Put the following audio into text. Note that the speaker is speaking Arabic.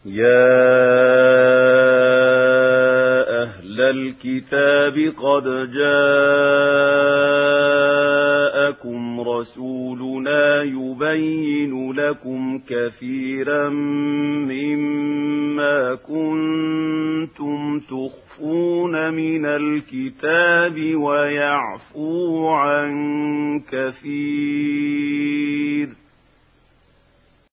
يا أهل الكتاب قد جاءكم رسولنا يبين لكم كثيرا مما كنتم تخفون من الكتاب ويعفو عن كثير